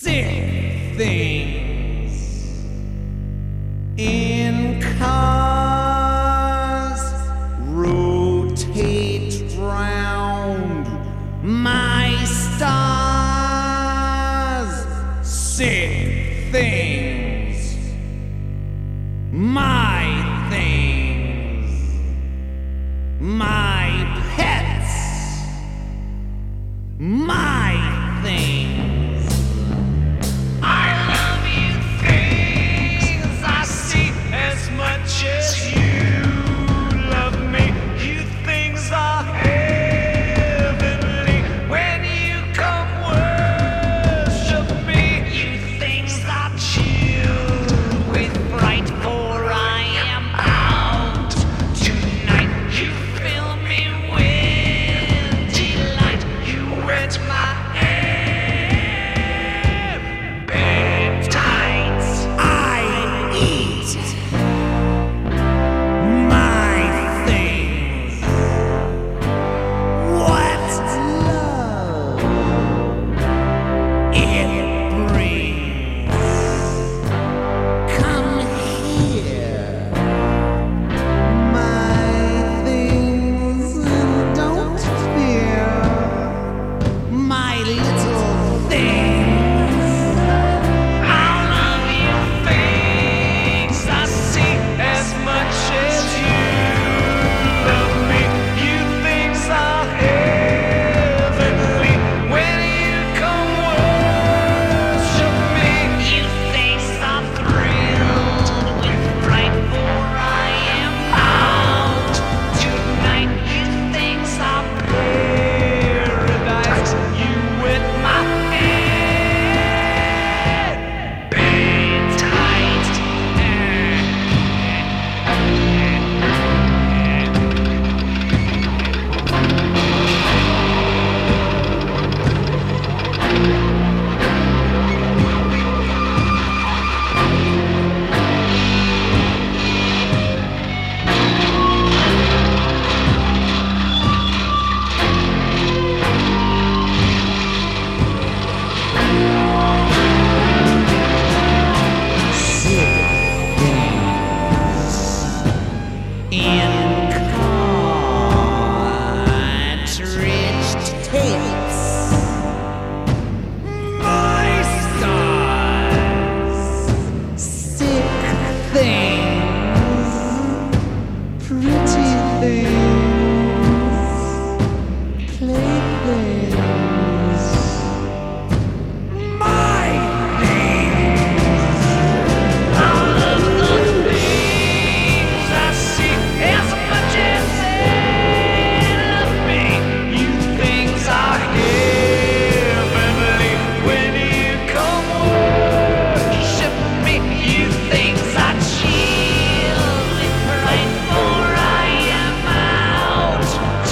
sick things in cars rotate round my stars. Sick things, my things, my pets, my things. I love you things I see as much as you love me. You things are heavenly when you come worship me. You things are chilled with fright, for I am out tonight. You fill me with delight. You wet my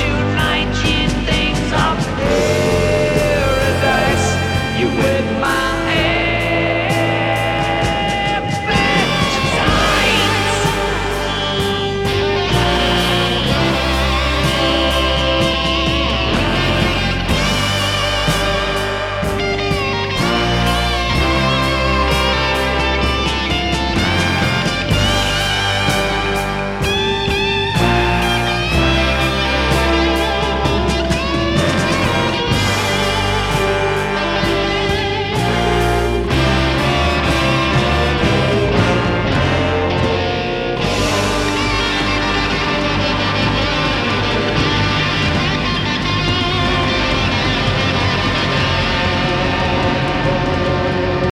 with my